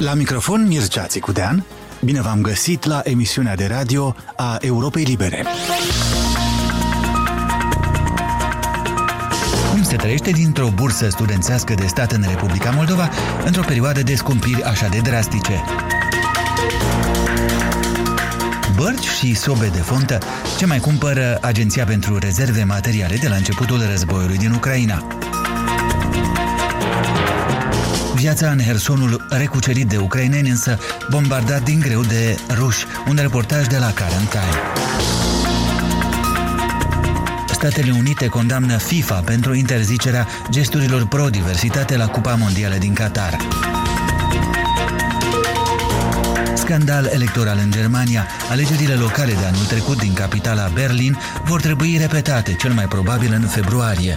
La microfon Mircea Țicudean, bine v-am găsit la emisiunea de radio a Europei Libere. Cum se trăiește dintr-o bursă studențească de stat în Republica Moldova într-o perioadă de scumpiri așa de drastice? Bărci și sobe de fontă, ce mai cumpără Agenția pentru Rezerve Materiale de la începutul războiului din Ucraina? Viața în Hersonul recucerit de ucraineni, însă bombardat din greu de ruși, un reportaj de la Karen Tai. Statele Unite condamnă FIFA pentru interzicerea gesturilor pro-diversitate la Cupa Mondială din Qatar. Scandal electoral în Germania. Alegerile locale de anul trecut din capitala Berlin vor trebui repetate, cel mai probabil în februarie.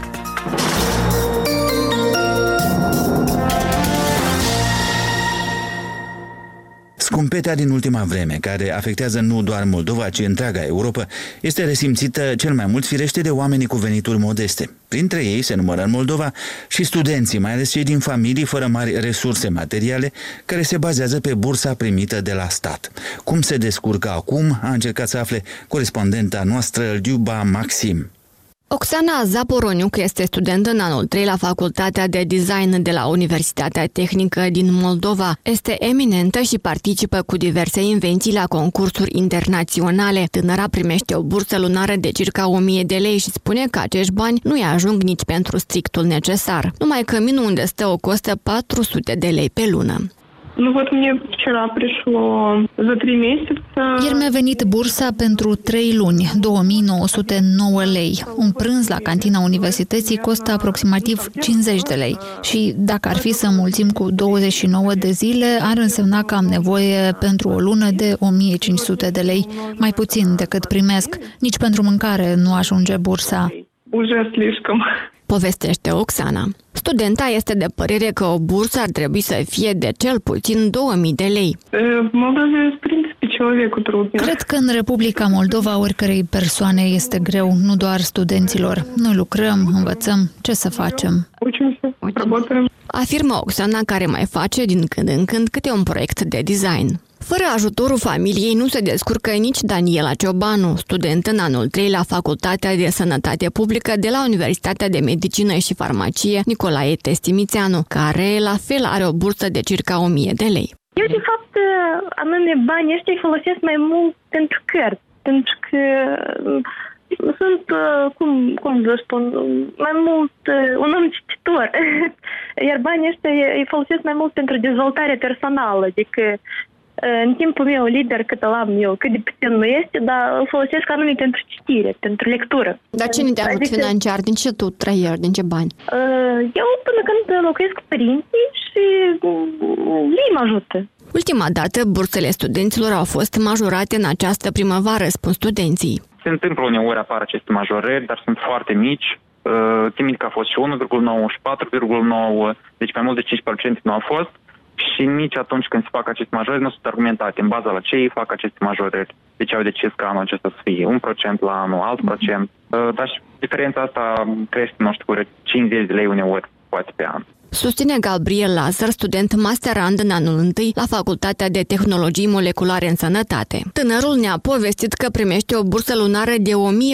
Scumpetea din ultima vreme, care afectează nu doar Moldova, ci întreaga Europa, este resimțită cel mai mult firește de oamenii cu venituri modeste. Printre ei se numără în Moldova și studenții, mai ales cei din familii fără mari resurse materiale, care se bazează pe bursa primită de la stat. Cum se descurcă acum, a încercat să afle corespondenta noastră, Liuba Maxim. Oksana Zaporoniuc este studentă în anul 3 la Facultatea de Design de la Universitatea Tehnică din Moldova. Este eminentă și participă cu diverse invenții la concursuri internaționale. Tânăra primește o bursă lunară de circa 1000 de lei și spune că acești bani nu-i ajung nici pentru strictul necesar. Numai căminul unde stă o costă 400 de lei pe lună. Ieri mi-a venit bursa pentru 3 luni, 2909 lei. Un prânz la cantina universității costă aproximativ 50 de lei. Și dacă ar fi să mulțim cu 29 de zile, ar însemna că am nevoie pentru o lună de 1500 de lei, mai puțin decât primesc. Nici pentru mâncare nu ajunge bursa. Povestește Oksana. Studenta este de părere că o bursă ar trebui să fie de cel puțin 2000 de lei. Cred că în Republica Moldova oricărei persoane este greu, nu doar studenților. Noi lucrăm, învățăm, ce să facem? Afirmă Oksana, care mai face din când în când câte un proiect de design. Fără ajutorul familiei nu se descurcă nici Daniela Ciobanu, student în anul 3 la Facultatea de Sănătate Publică de la Universitatea de Medicină și Farmacie Nicolae Testimițeanu, care la fel are o bursă de circa 1000 de lei. Eu, de fapt, anume banii ăștia îi folosesc mai mult pentru cărți, pentru că sunt, cum să spun, mai mult un om cititor. Iar banii ăștia îi folosesc mai mult pentru dezvoltare personală, adică în timpul meu liber, cât îl am eu, cât de puțin nu este, dar îl folosesc anume pentru citire, pentru lectură. Dar cine te ajută financiar? Din ce tu trăiești? Din ce bani? Eu până când locuiesc cu părinții și ei mă ajută. Ultima dată, bursele studenților au fost majorate în această primăvară, spun studenții. Se întâmplă uneori apar aceste majorări, dar sunt foarte mici. Țin că a fost și 1,9 și 4,9, deci mai mult de 5% nu au fost. Și nici atunci când se fac aceste majorări nu sunt argumentate în baza la ce ei fac aceste majorări. Deci au decis că anul acesta să fie 1% la anul, alt procent. Dar și diferența asta crește, nu știu, cu 50 de lei uneori, poate pe an. Susține Gabriel Lazar, student masterand în anul 1 la Facultatea de Tehnologii Moleculare în Sănătate. Tânărul ne-a povestit că primește o bursă lunară de